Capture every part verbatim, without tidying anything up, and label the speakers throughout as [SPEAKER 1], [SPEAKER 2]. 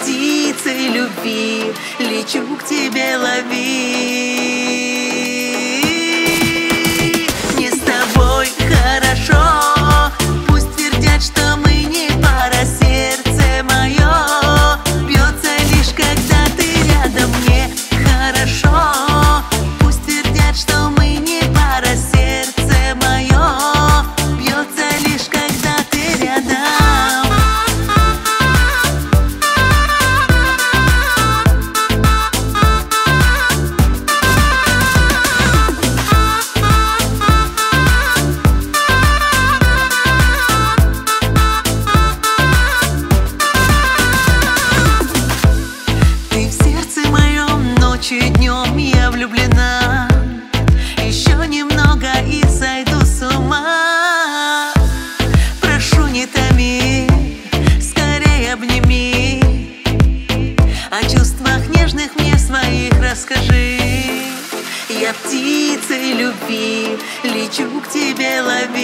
[SPEAKER 1] птицей любви, лечу к тебе лови. Мне с тобой хорошо, пусть твердят, что мы не пара. Сердце мое бьется лишь когда ты рядом. Мне хорошо, пусть твердят, что мы не пара. Сердце мое бьется лишь когда ты рядом. Ночью и днем я влюблена. Еще немного и сойду с ума. Прошу, не томи, скорее обними. О чувствах нежных мне своих расскажи. Я птицей любви, лечу к тебе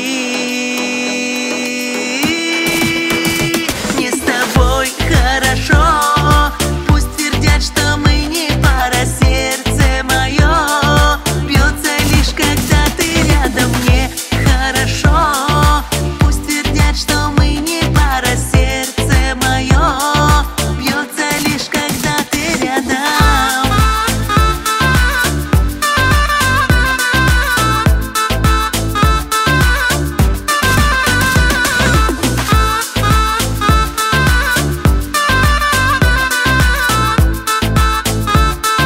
[SPEAKER 1] лови. Мне с тобой хорошо, пусть твердят, что мы не пара. Сердце мое бьется лишь когда ты рядом. Мне хорошо, пусть твердят, что мы не пара. Сердце мое бьется лишь когда ты рядом.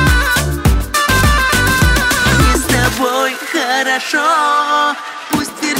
[SPEAKER 1] Хорошо, пусть